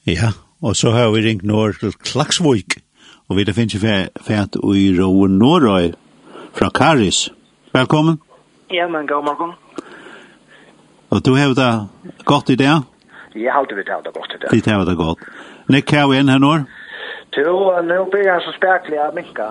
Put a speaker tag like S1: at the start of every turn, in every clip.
S1: Ja, og så har vi ringt norr til Klaksvik, og vi finnes fært i Roen Norrøy fra Karis. Velkommen.
S2: Ja, men god morgen.
S1: Og du har det godt i det?
S2: Jeg har alltid vidt det godt i det.
S1: Det har det godt. Nick, har vi en her nå?
S2: Nu blir jeg så speklig av Minka.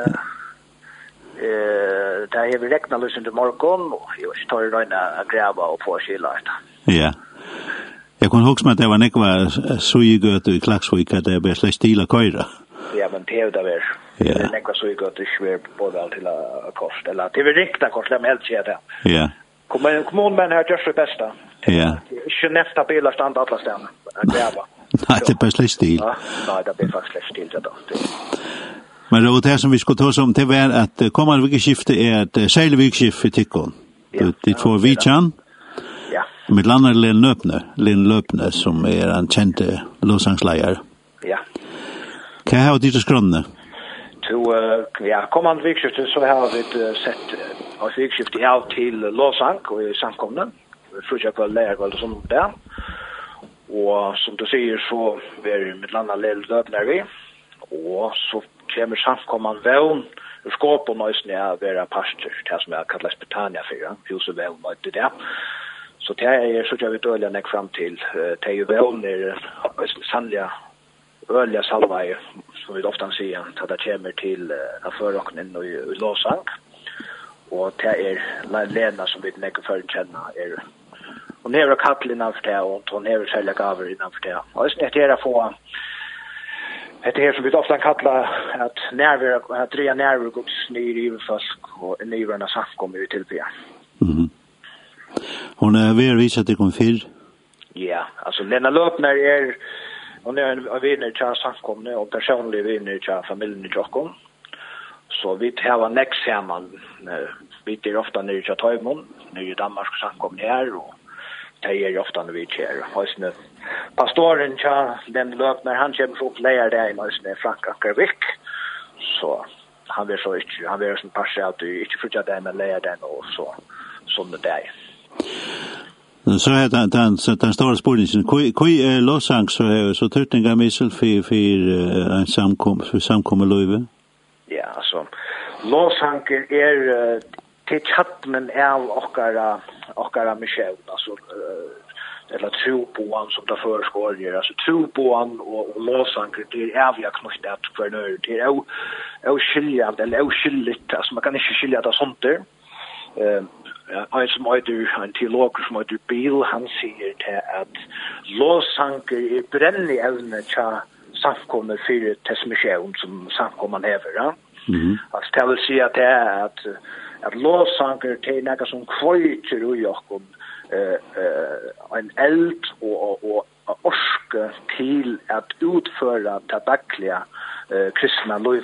S2: Det har vi reknet løs under morgen, og jeg tar i røyne å greve og få skylda etter.
S1: Ja. Jeg kunne huske meg at det var nekva sugegøte i Klaksvik, at det ble slags stil av køyre.
S2: Ja, men det er det vel. Det er nekva sugegøte i svær både til kost, eller det er riktig kost, det er helt sier det.
S1: Ja.
S2: Kommunmenn har gjort det beste.
S1: Ja.
S2: Ikke nefta biler stand alle stedene, å greve.
S1: Nei, det er bare slags stil.
S2: Nei, det blir faktisk slags stil, det da.
S1: Men det som vi skulle ta oss om, det var at kommende vikskifte er et særlig vikskifte i Tikkon. De får Vichan, med landet Linn Løpne, som er en kjent låsangsleier.
S2: Ja.
S1: Hva har du til skrønne?
S2: Kommende vikskifte så har vi sett et vikskifte av til låsang og i samkomne. Vi tror ikke på leiergård og sånn der. Og som du sier, så er vi med landet Linn Løpne vi. Og så kommer samkommende vevn ur skåp og nøysene å være pastor, det som er kallet Betania for, huset vevn og det der. Så det er så jeg vet øyelig nek fram til det er vevn sannlige øyelig salvei, som vi ofte sier, at det kommer til å føråkne inn i låsang. Og det er Lena som vi nek før kjenner hun er kattel innenfor det, og hun er særlig gaver innenfor det. Og det er å få det här som vi ofta kallar att att drea närvaro Guds nyriverfolk och nyverna samkommer vi till det.
S1: Hon är väl visat det kom fyr.
S2: Ja, alltså Lena Löpner hon är en vinner till samkomne och personlig vinner till familjen i Stockholm. Så vi har en next samman vi är ofta nere till Tøymon, nere i Danmark samkomne här och det är ofta när vi kör. Pastoren den Löpner han kommer så lära det i nästan Frank Ankervik. Så han vill så inte han vill som partiellt inte fortsätta det med lära den och så som det där.
S1: Så är den stora spårningen. Kui låsang så tutningar missel för en samkommer löve. Ja,
S2: alltså låsang är till chatten av och Michel alltså eller tro på han som där förskådjer alltså tro på han och låsang det är vi har knust att för nu det är skiljande eller skilligt alltså man kan inte skilja det sånt där en som en teolog som heter Bill han säger det att låsang är brännlig ävne till samkommer för tesmission som samkomman häver ja alltså det vill säga att det är att låsanger till något som kvöjter i Jakob en eld och orske till att utföra det dagliga kristna liv.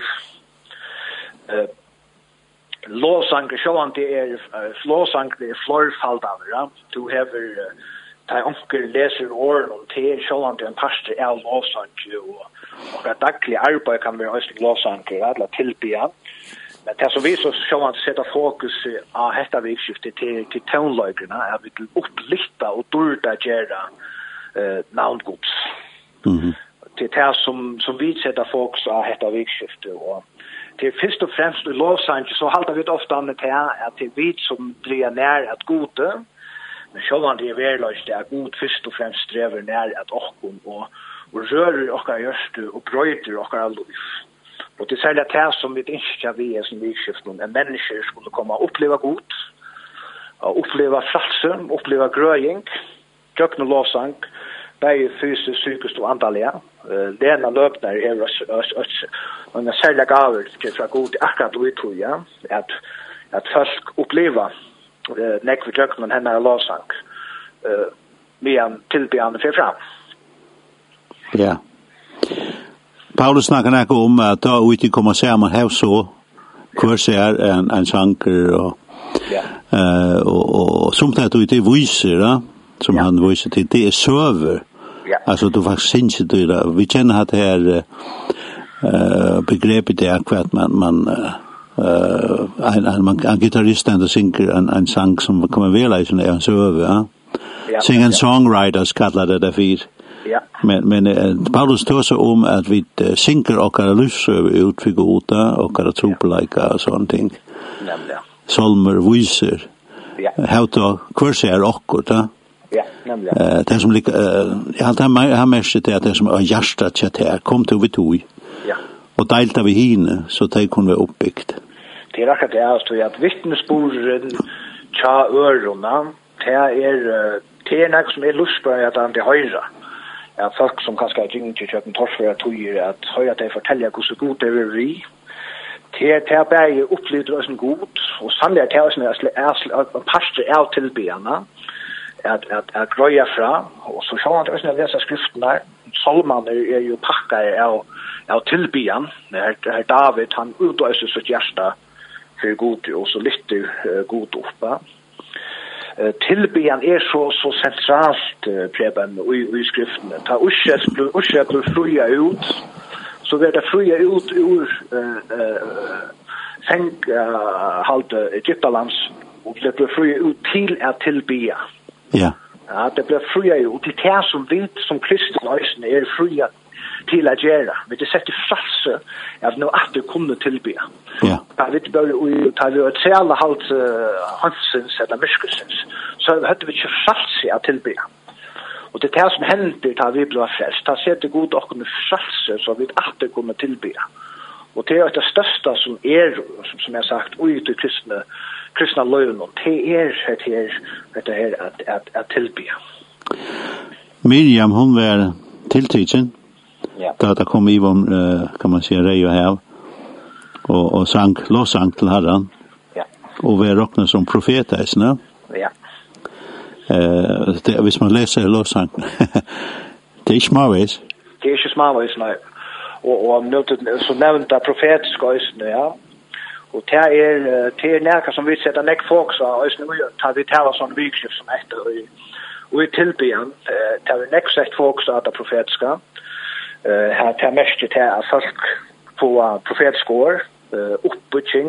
S2: Låsanger så det är låsanger det är florfaldare. Du har ta onkel läser ord om te så en pastor är låsanger och det dagliga arbete kan vara just låsanger alla tillbe. Men det som vi så ska sätta fokus på detta vikskifte till tonlögarna är vi till upplyfta och durda gera namngods. Det är som vi sätter fokus på detta vikskifte och till först och främst i lovsång så håller vi ofta med att det vi som drar ner att gode men själva det är verkligt att god först och främst strävar ner att och rör och görst och bröter och allt. Och det särskilt det som vi inte vi är som vikskiften en människa skulle komma uppleva gott uppleva frälse uppleva gröjning kökna lovsång bei fysiskt psykiskt och andliga Lena Löpner är en särskild gaver till för god akkurat uttryck ja att folk uppleva näck vi kökna henne lovsång med en tillbedjande för fram.
S1: Ja. Paulus snackar inte om att då ut i komma samman här så kurs är en sanker och som att ut i voice som han voice till det är server. Alltså du faktiskt syns det vi känner att det här begreppet är kvart man en gitarrist and singer en sång som kommer väl i en server. Sing and songwriters kallar det där för
S2: Ja.
S1: Men Paulus tar sig om att vi synker och kan lyssna ut för goda och kan tropelika och sånt ting.
S2: Nämligen.
S1: Salmer visar.
S2: Ja.
S1: How to kurser och då.
S2: Ja, nämligen.
S1: Det som jag har mest det att det som är hjärtat chat här kom till vi tog.
S2: Ja.
S1: Och delta vi hine så det kunde vara uppbyggt.
S2: Det är rätt det är att vittnesbörden tja örona det är något som är lustbart att det höra. Ja, folk som kanske har ringt till köpen torsför att höra att höra att de fortäljer hur så god det är vi. Det är bara upplevt det som god och sannolikt det är som är pastor av tillbedjarna att gröja fram och så sjön att när läsa skrifterna Salman är ju packade av tillbedjan när David han utöser sitt hjärta för god och så lite god upp. Tillbedjan är så centralt preben i skriften. Ta ursäkt fria ut så vet det fria ut ur halt Egyptalands och det blir fria ut till att tillbedja.
S1: Ja.
S2: Ja, det blir fria ut till det som vi som kristna är fria till att göra. Men det sätter frälse att nu att du kunde tillbe.
S1: Ja.
S2: Jag vet bara hur tar vi ett alla halt hansens eller myskelsens. Så hade vi inte frälse att tillbe. Och det som händer tar vi blir frälst. Ta sig det god och med frälse så vi att du kunde tillbe. Och det är det största som är som jag sagt ut i kristna lögnen. Det är att tillbe.
S1: Miriam hon var tilltidsen.
S2: Ja.
S1: Då kom Ivan kan man säga Rej och Hav och lovsang till Herren.
S2: Ja.
S1: Och vi räknas som profeter, ne?
S2: Ja.
S1: Det hvis man läser lovsang. Det är småvis.
S2: Det är inte småvis, nej. Och så nämnda profetiska ösne, ja. Och det är näka som vi sätter näck folk så ösne tar vi talar sån vikskift som efter och i tillbedjan tar vi näck sett folk så att det profetiska. Här tar mest det här folk på profetskår uppbygging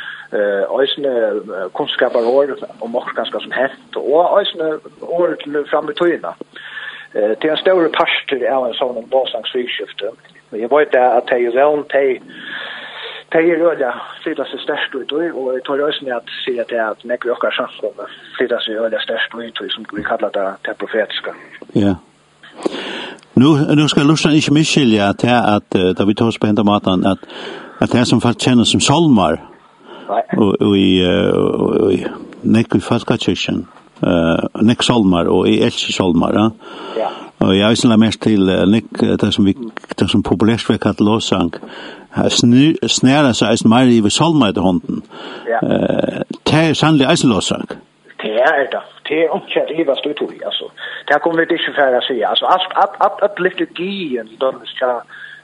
S2: ösne kunskapar om och ganska som hänt och ösne år fram i tiden. Det är en stor pastor av en sån lovsangsvikskifte. Jag vet att det är väl det är röda flyttar sig störst ut och jag tror också att säga det att när vi åker samman flyttar sig röda störst ut som vi kallar det profetiska.
S1: Ja. Nu ska lusta inte misskilja att där vi tar oss på ända maten att det som fast känner som salmar och i nekvi falskakirken nek salmar och i elchi salmar
S2: ja.
S1: Och jag vill mest till det som populärt vi kallar lovsang snära sig mer i salmar i hånden.
S2: Ja.
S1: Det är sannolikt eisen lovsang.
S2: Det är det. Det är inte det var stort i alltså. Det kommer vi inte för att säga. Alltså att liturgien då ska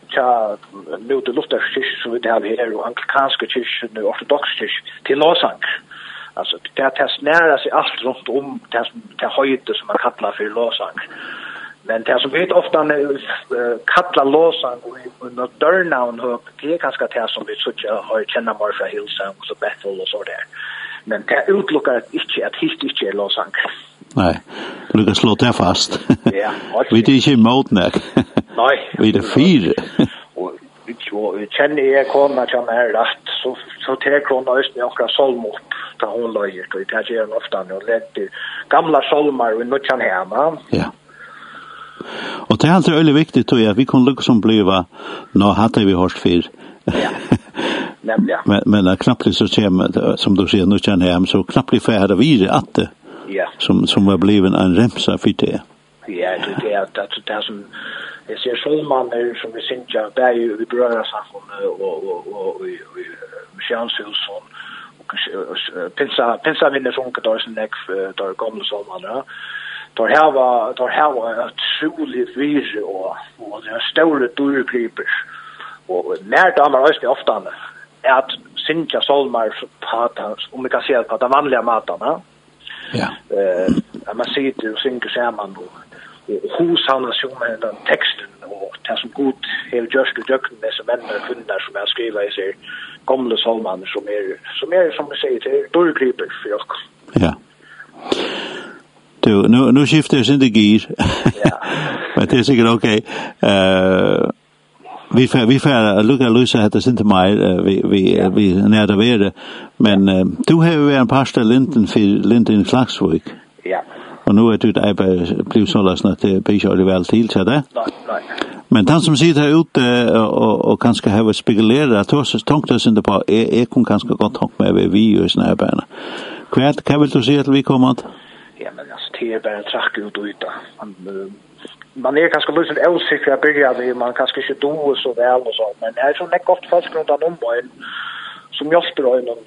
S2: nu det luftarkyrkan som vi har här och anglikanska kyrkan och ortodox kyrkan till lovsang. Alltså det snära sig allt runt om det höjde som man kallar för lovsang. Men det som vi ofta kallar lovsang under dörrnavn det är ganska det som vi har känna mer för Hillsong och så Bethel och så där. Men det utlockar inte att hit inte är lovsang.
S1: Nej, du kan slå det fast.
S2: Ja.
S1: Vi är inte emot nek.
S2: Nej.
S1: Vi är fyra.
S2: Och känner jag kommer till mig rätt så tar hon just med några salmer där hon löjer och det gör hon ofta och lägger gamla salmer i nutjan hemma.
S1: Ja. Och det är alltid väldigt viktigt tror jag att vi kan liksom bliva hade vi hört för.
S2: Ja. Nämligen.
S1: Men knappt så som du säger nutjan hem så knappt färda vidare att det.
S2: Ja.
S1: Som var blivit en remsa för det.
S2: Ja, det är som jag ser solmaner som vi syns där i berörarsamfundet och i missionshus och pinsa vinner som kan ta sin näck där gamla solmaner. Då här var ett otroligt virus och det är stora dörrgriper. Och när det är också ofta att synka solmar om vi kan se på de vanliga matarna.
S1: Ja.
S2: Man sitter och synker samman hos han som den texten och det som god helt just och dökten med som män och kvinnor som jag skriver i sig gamla salman som är som vi säger till dörrgriper för oss.
S1: Ja. Nu skiftar jag sin gir.
S2: Ja.
S1: Men det är säkert okej. Vi får lucka lösa detta inte mer vi nära värde. Men du har ju en pastor Linden Klaxvik.
S2: Ja.
S1: Och nu är det där blev så läsna att det blir väl till så där.
S2: Nej.
S1: Men han som sitter här ute och kanske har spekulerat att så tänkte inte på är kon ganska gott tänkt med vi ju såna här barn. Kan vill du se att vi kommer att?
S2: Ja, men alltså det är bara en track ut och yta. Man är ganska lite osäker att börja med, man kanske inte då så väl och så, men det är så lätt gott fast runt om som jag spelar inom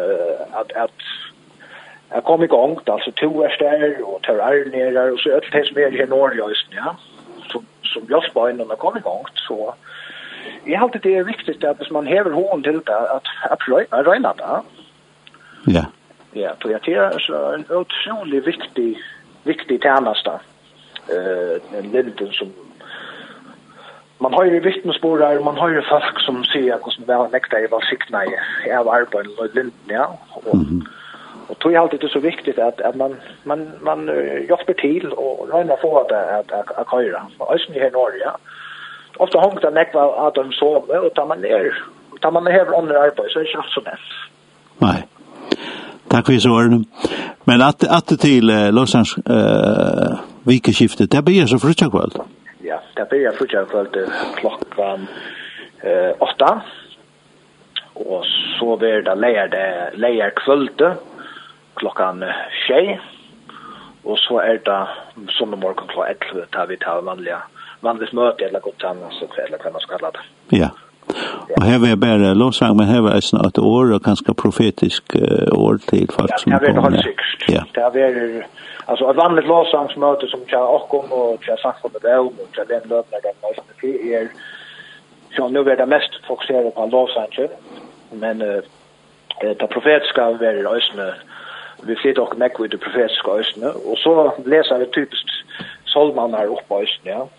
S2: att komma igång, alltså 2 är där och tar ner och så ett test med i Norrjösen, ja. Som jag spelar inom att komma igång, så jag har alltid det är viktigt att man häver hån till det att röjna det.
S1: Ja.
S2: Ja, för jag tycker så en otroligt viktig tjänsta. En Linden som man har ju vittnesbörd, man har ju folk som säger att som väl näkta är väl siktna i av arbetet med Linden, ja. Och tror jag alltid det är så viktigt att man hjälper till och röna få att köra. Och just här i Norge. Ofta hångta näkta att de sover och tar man här under arbetet så är det inte så lätt.
S1: Nej. Tack för så. Men att till Los Angeles vikeskiftet, det blir så frutja kväll.
S2: Ja, det blir frutja kväll klockan 8. Och så blir det lejer kvällte klockan 6. Och så är det som morgon klockan 11 tar vi till vanligt möte eller godtagelse eller vad man ska kalla det.
S1: Ja. Och här är bara lovsang, men här är snart ett år och ganska profetisk år till folk som
S2: kommer. Ja, det är alltså ett vanligt lovsangsmöte som jag och jag sagt på det och jag den löpnar den mest det är så nu är det mest fokuserat på lovsången, men det profetiska är ösnä. Vi flyttar och näck vid det profetiska ösnä och så läser vi typiskt psalmarna upp ösnä, ja.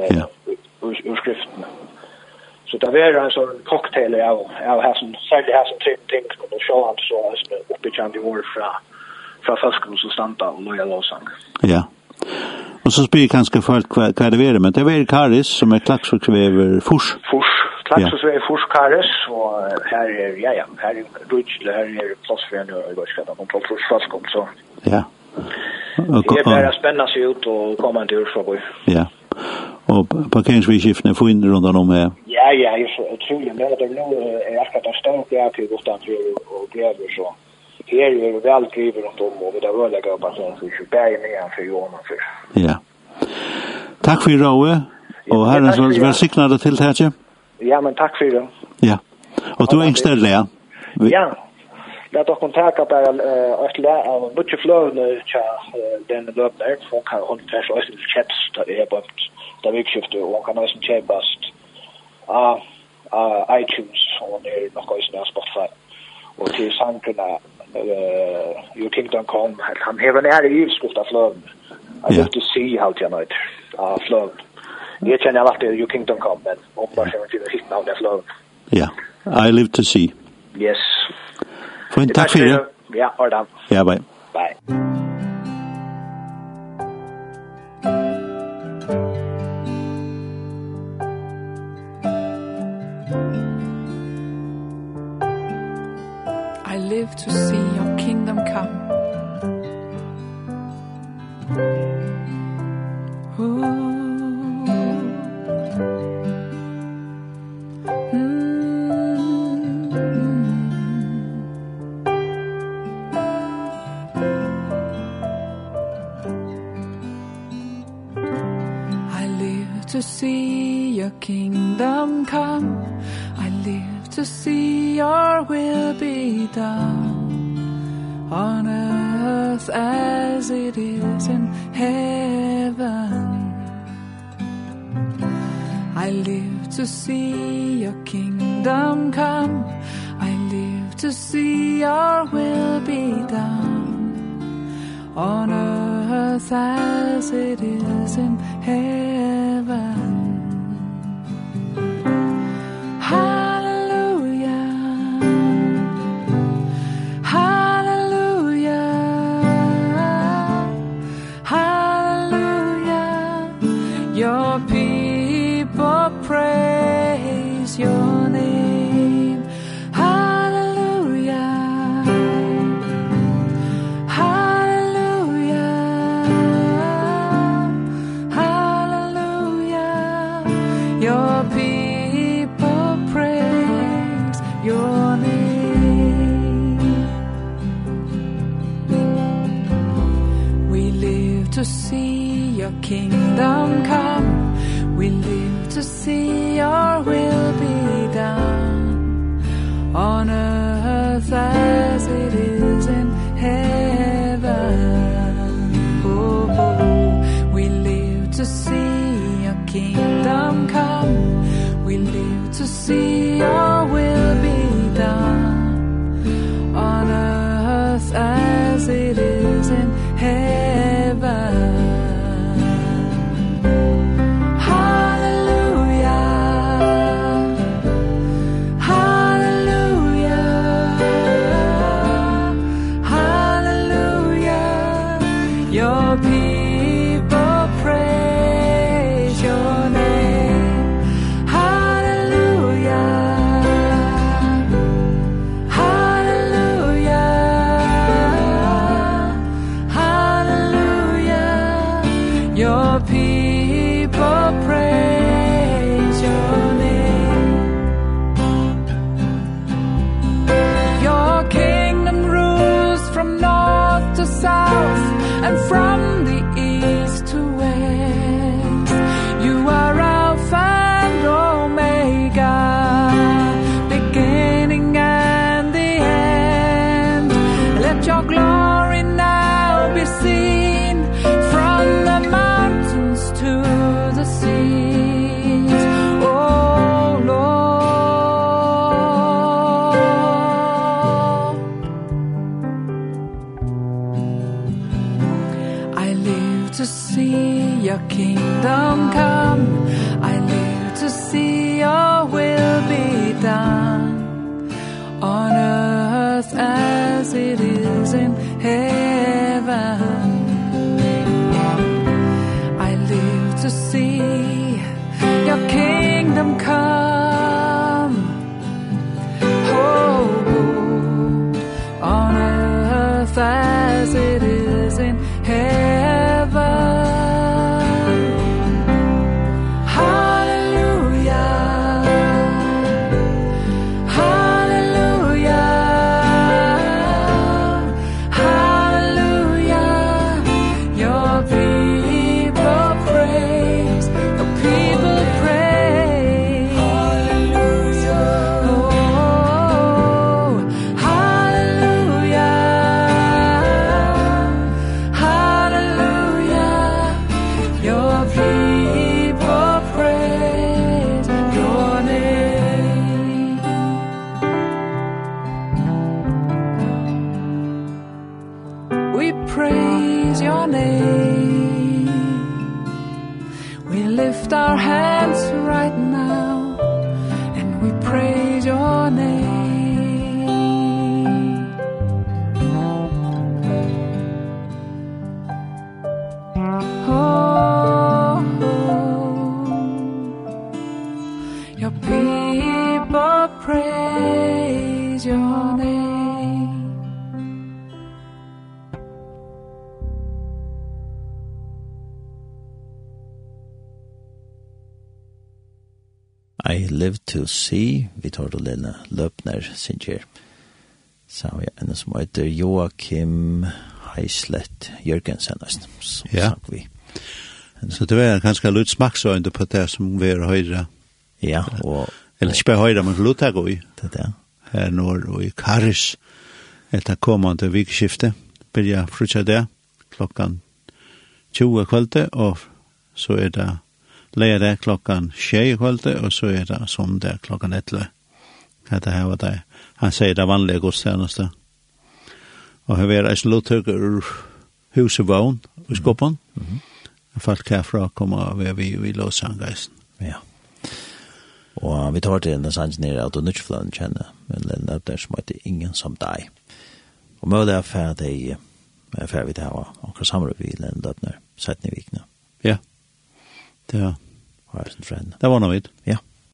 S2: Ur skriften. Så det är en sån cocktail av här som särskilt här som ting och så han så uppe i Chandy War från förskolor så stanta och lojal lovsång.
S1: Ja. Och så spelar kanske folk vad det är, men det är Karis som är klaxsväver fors. Klaxsväver
S2: fors Karis och här är här är Dutch här är plats för en och ska de på förskolor så.
S1: Ja.
S2: Det är bara spännande sig ut och komma till Ursvåg.
S1: Ja. Och parkeringsskiftene får in runt om här.
S2: Ja, jag är otroligt med det nu är jag ska ta stå där till utanför och gräver så. Här är väl driver runt om och det var lägga på sån så ju bära ner för Jonas för.
S1: Ja. Tack för Roe och herren så väl signade till här.
S2: Ja, men tack för det.
S1: Ja. Och du är inställd där.
S2: Ja. Låt oss kontakta bara ett lär mycket flöde den löpner från kan hon träffa oss i chats där är på där vi skiftar och kan också köpa iTunes och det är nog också Spotify och till sankarna you Kingdom Come han har en i skrifta flöde. I have to see how to night flöde. Jag känner alltid you Kingdom Come men om bara ser till hitta av det flöde.
S1: Ja. I live to see.
S2: Yes.
S1: Tack för det.
S2: Ja, ordentligt.
S1: Ja, bye.
S2: Bye.
S3: I live to see your kingdom come. To see your kingdom come, I live to see your will be done on earth as it is in heaven. I live to see your kingdom come, I live to see your will be done on earth as it is in heaven. Hallelujah, hallelujah, hallelujah. Your Your people praise your name. Hallelujah. Hallelujah. Hallelujah. Your people praise your name. We live to see your kingdom come. We live to see your will be done on earth as it is in heaven. Oh, oh. We live to see your kingdom come. We live to see your will be done on earth as it is in heaven. Kingdom come. I live to see your will be done on earth as it is in heaven. I live to see your kingdom come. Oh, on earth as it is in heaven. Our hands right now and we praise your name. Oh, your people praise your name.
S4: I live to see, vi tar det Lena Løpner, Singer. Så har jeg en som heter Joachim Heislett Jørgensen,
S1: ja.
S4: Vi.
S1: Så det var ganske litt smaksøyende på det som vi er høyre.
S4: Ja, og...
S1: Eller ikke bare høyre, men låt jeg gå i.
S4: Det er det.
S1: Her når og i Karis, etter kommende vikskifte, blir jeg frutja det, klokkan 20 kveldet, og så er det leder klokkan 6 kveldet, og så er det sondag klokkan 11. Det her var det. Han sier det vanlige godstjeneste. Og her var det en låttøkker ur husevån i Skoppen. Folk herfra kommer vi i Låsangeisen.
S4: Ja. Og vi tar til en sanns nere at du nødvendig kjenner, men det er der som heter Ingen som deg. Og med det er ferdig vi til å ha akkurat samråd vi løpner 17 i vikene.
S1: Ja, det
S4: Har en friend.
S1: Det var något.
S4: Ja.